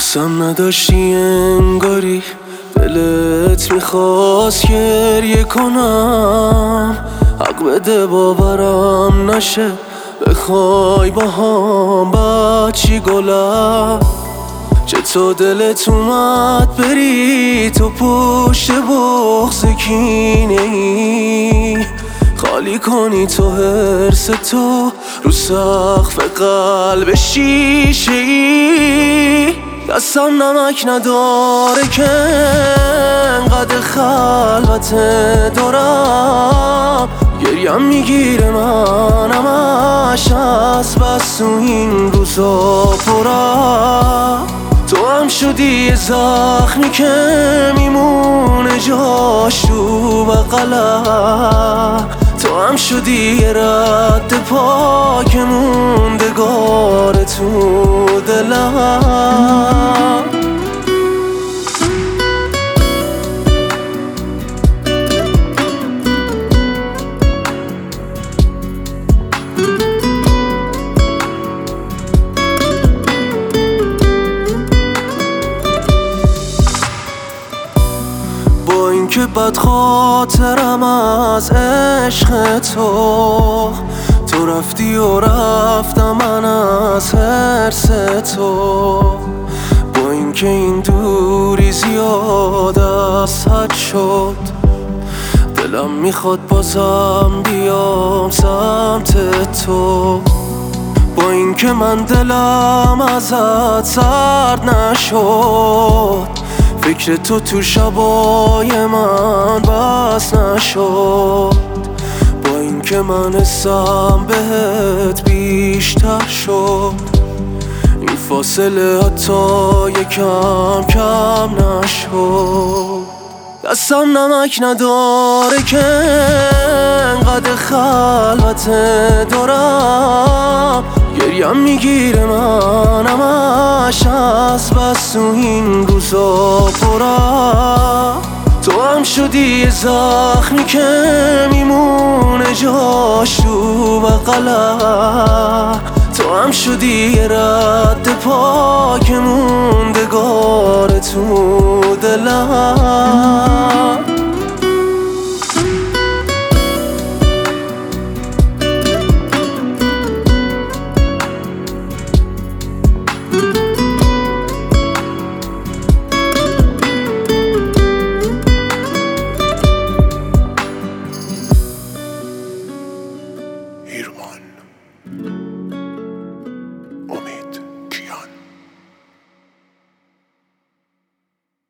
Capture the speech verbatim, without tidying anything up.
دوستم نداشتی انگاری، دلت میخواست گریه کنم. حق بده باورم نشه، بخوای با هم بچی گلم. چطور دلت اومد بری تو پشت بغض کینه ای، خالی کنی تو حرس تو رو سقف قلب شیشه ای. دستم نمک نداره که انقدر خلوت دارم، گریم میگیره منم همش از بس تو این روزا پرم. تو هم شدی یه زخمی که میمونه جاش تو بغلم، تو هم شدی یه رد پا که موندگار تو دلم. با اینکه بد خاطرم از عشق تو، تو رفتی و رفتم من از حرص تو. با اینکه این دوری زیاد از حد شد، دلم میخواد بازم بیام سمت تو. با اینکه من دلم ازت سرد نشد، فکر تو تو شبای من بس نشد. با اینکه من حسم بهت بیشتر شد، این فاصله حتی یکم کم نشد. دستم نمک نداره که انقدر خلوت دارم، گریم میگیره منم همش از بس تو این روزا پرم. تو هم شدی یه زخمی که میمونه جاش تو بغلم، تو هم شدی یه رد پا